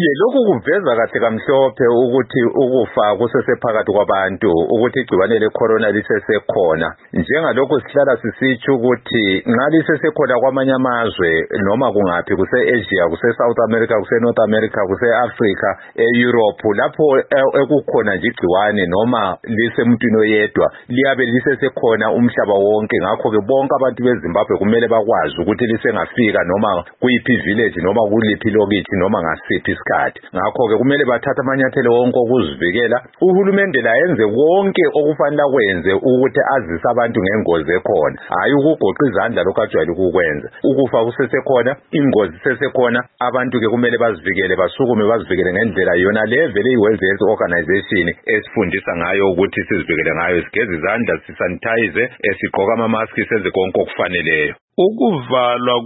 Lokhu kuveza kahle kamhlophe ukuthi ukufa kusesephakathi kwabantu, ukuthi igciwane lecorona lisesekhona. Njengalokho sihlala sisitsho ukuthi nxa lisesekhona kwamanye amazwe noma kungaphi kuse-Asia, kuse-South America, kuse-North America, kuse-Africa, e-Europe, lapho ekukhona nje igciwane noma lisemuntwini oyedwa, liyabe lisesekhona umhlaba wonke. Ngakho-ke bonke abantu beZimbabwe kumele bakwazi ukuthi lisengafika noma kuyiphi village noma kuliphi lokithi noma ngasiphi isikhathi. Ngakho-ke kumele bathathe amanyathelo wonke okuzivikela. Uhulumende la yenze konke okufanele kwenze ukuthi azise abantu ngengozi ekhona, hayi ukugoqa izandla lokho ajwayele ukukwenza. Ukufa kusesekhona, ingozi sesekhona, abantu-ke kumele bazivikele, basukume bazivikele ngendlela yona le vele i-World Health Organization esifundisa ngayo ukuthi sizivikele ngayo, sigeze izandla, sisanitize, sigqoke ama-mask, senze konke okufaneleyo. Ukuvalwa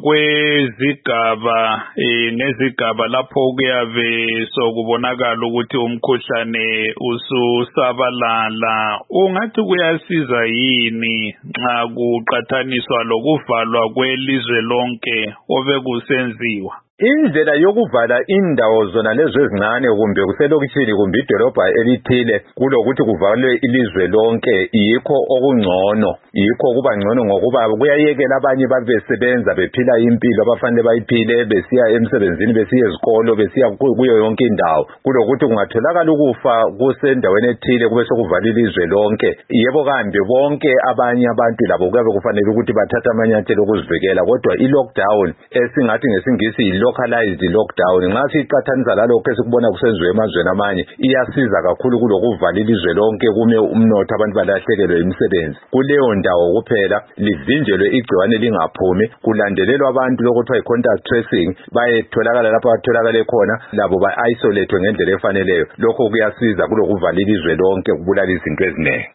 kwezigaba nezigaba lapho kuyabe sokubonakala ukuthi umkhuhlane ususabalala, ungathi kuyasiza yini nxa kuqathaniswa lokuvalwa kwelizwe lonke obekusenziwa? Indlela yokuvala indawo zona lezo ezincane kumbe kuselokishini kumbe idolobha elithile kulokuthi kuvalwe ilizwe lonke yikho okungcono, yikho kuba ngcono ngokuba kuyayekela abanye babesebenza bephila impilo abafanele bayiphile, besiya emsebenzini, besiya ezikolo, besiya kuyo yonke indawo, kulokuthi kungatholakala ukufa kusendaweni ethile kube sokuvala ilizwe lonke. Yebo kambe bonke abanye abantu labo kuyabe kufanele ukuthi bathathe amanyathelo okuzivikela, kodwa i-lockdown esingathi ngesingisi localized lockdown nxa siqathanisa lalokho esikubona kusenziwa emazweni amanye iyasiza kakhulu kulokuvala ilizwe lonke, kume umnotho, abantu balahlekelwe imisebenzi. Kuleyo ndawo kuphela livinjelwe igciwane lingaphumi, kulandelelwa abantu lokuthiwa i-contact tracing, bayetholakala lapho batholakale khona, labo ba-isolate ngendlela efaneleyo. Lokho kuyasiza kulokuvala ilizwe lonke, kubulala izinto ezinengi.